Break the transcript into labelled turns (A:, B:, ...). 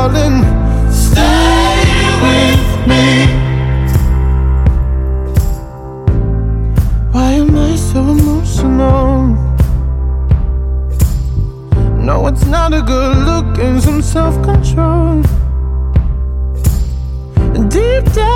A: darling, stay with me. Why am I so emotional? No, it's not a good look and some self-control. Deep down